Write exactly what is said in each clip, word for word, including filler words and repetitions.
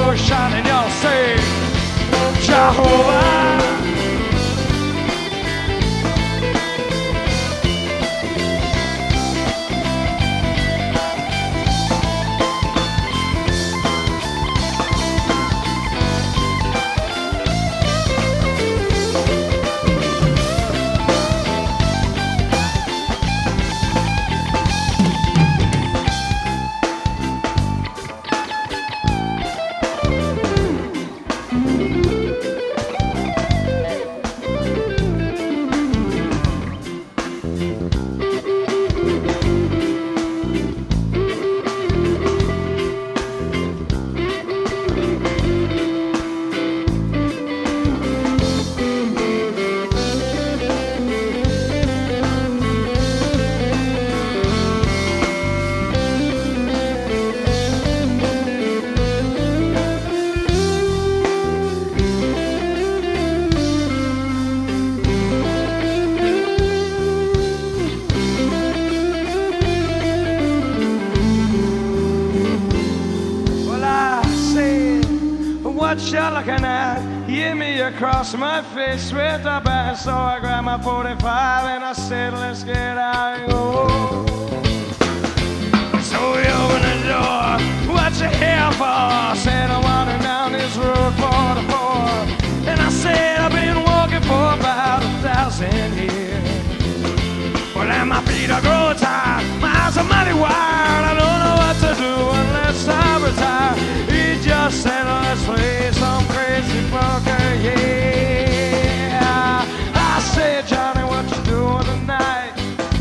revolution, and y'all say Jehovah. What you looking at? Hit me across my face with a bat. So I grabbed my forty-five and I said, let's get out and go. So we opened the door. What you here for? I said, I'm wandering down this road forty-four. And I said, I've been walking for about a thousand years. Well, and my feet are growing tired, my eyes are mighty wide. I don't know what to do unless I retire. He just said, let's play some crazy poker, yeah. I said, Johnny, what you doing tonight?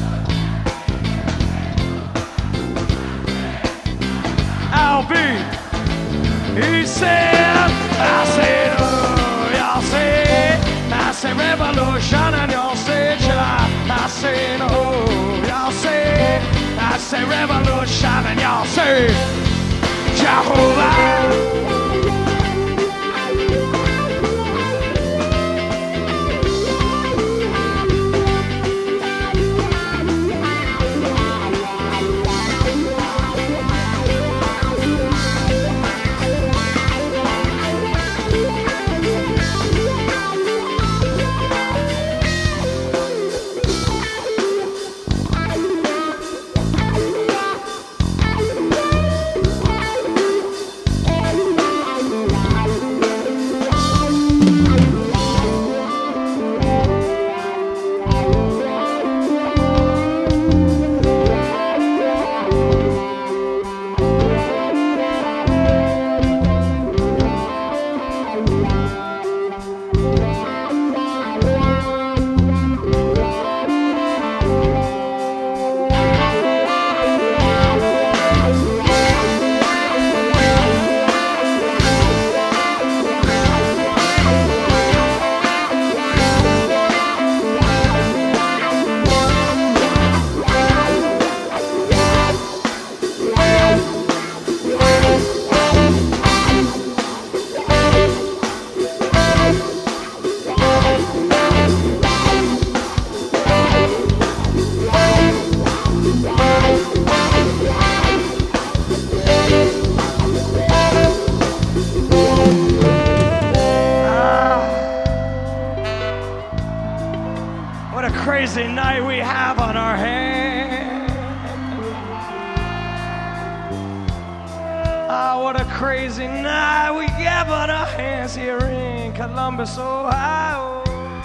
I'll be. He said, I said, oh, y'all say, I say revolution, and y'all say, July. I say, no, y'all say, I say revolution, and y'all say, Jehovah. Crazy night we have on our hands. Ah, what a crazy night we have on our hands here in Columbus, Ohio.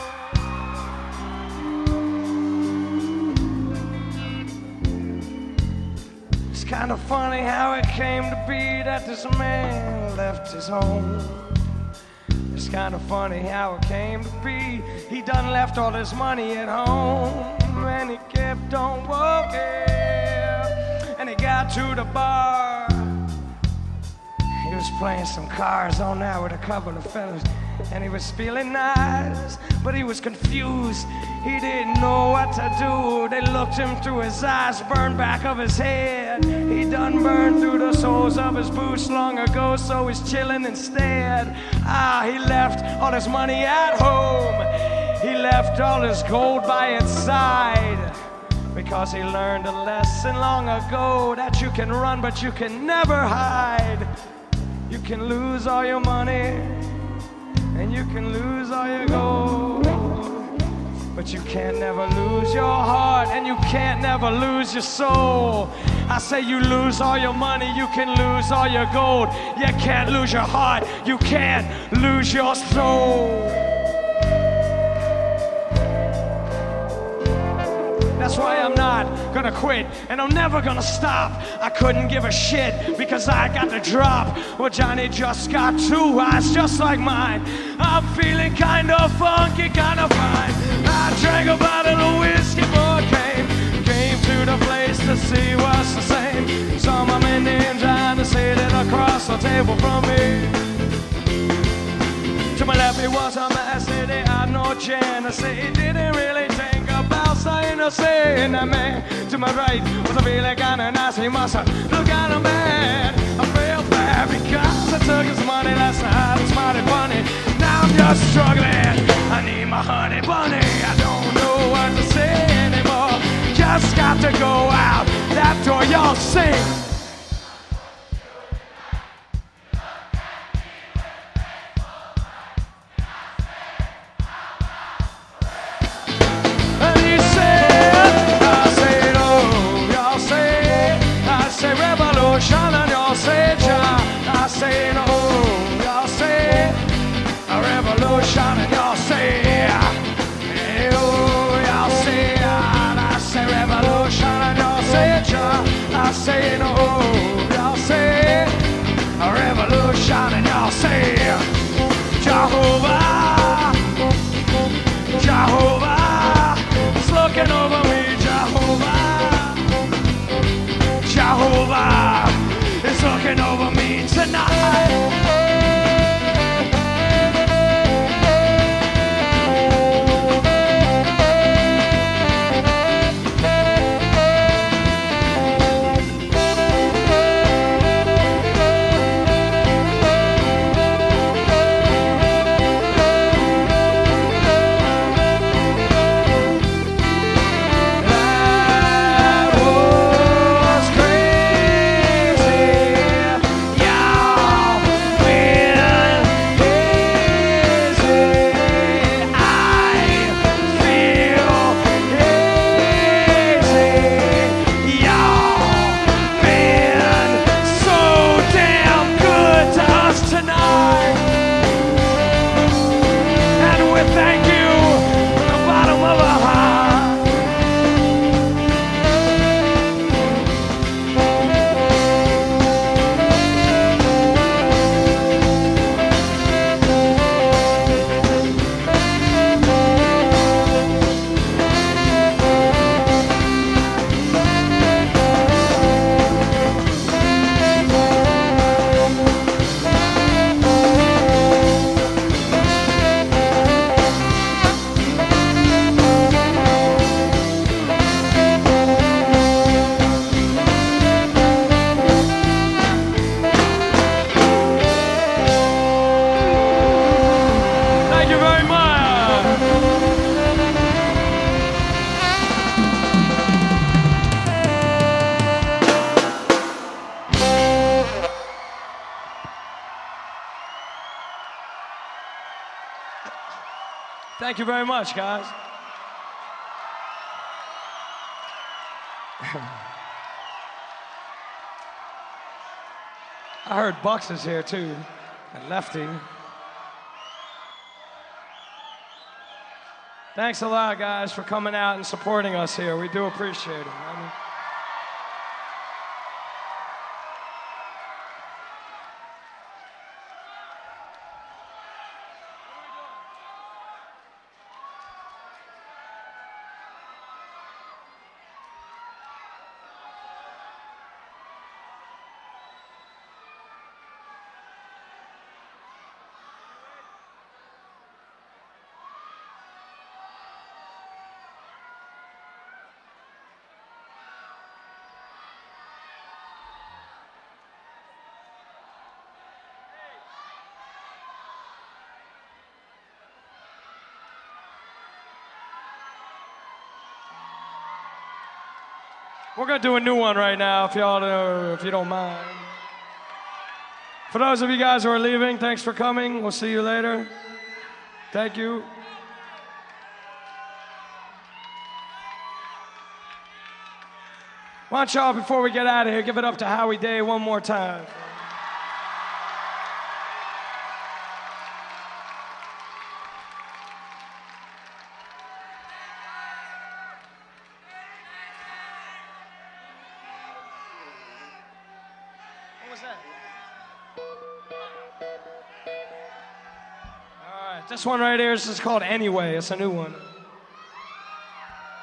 It's kind of funny how it came to be that this man left his home. It's kind of funny how it came to be. He done left all his money at home, and he kept on walking, and he got to the bar. He was playing some cards on there with a couple of fellas, and he was feeling nice, but he was confused. He didn't know what to do. They looked him through his eyes, burned back of his head. He done burned through the soles of his boots long ago, so he's chilling instead. Ah, he left all his money at home. He left all his gold by its side, because he learned a lesson long ago that you can run, but you can never hide. You can lose all your money, and you can lose all your gold, but you can't never lose your heart, and you can't never lose your soul. I say you lose all your money, you can lose all your gold. You can't lose your heart, you can't lose your soul. That's why I'm not gonna quit, and I'm never gonna stop. I couldn't give a shit because I got the drop. Well, Johnny just got two eyes just like mine. I'm feeling kind of funky, kind of fine. I drank a bottle of whiskey before I came. Came to the place to see what's the same. Saw my man name trying to sit it across the table from me. To my left it was a mess, it had no chance. It didn't really think about saying or saying that man. To my right was a feeling kinda nice. He must have looked kinda mad. I felt bad because I took his money last night. It's mighty funny. Now I'm just struggling. I need my honey bunny. I don't know what to say anymore. Just got to go out that door. Y'all sing. I say no, y'all say a revolution, and y'all say, hey, oh, y'all say, I say revolution, and y'all say, I say no, y'all say a revolution, and y'all say, Jehovah, Jehovah is looking over me, Jehovah, Jehovah is looking over me tonight. Thank you very much, guys. I heard Bucks is here too, and Lefty. Thanks a lot, guys, for coming out and supporting us here. We do appreciate it. I mean, we're gonna do a new one right now, if y'all, uh, if you don't mind. For those of you guys who are leaving, thanks for coming. We'll see you later. Thank you. Why don't y'all, before we get out of here, give it up to Howie Day one more time. What was that? All right, this one right here, this is called Anyway. It's a new one.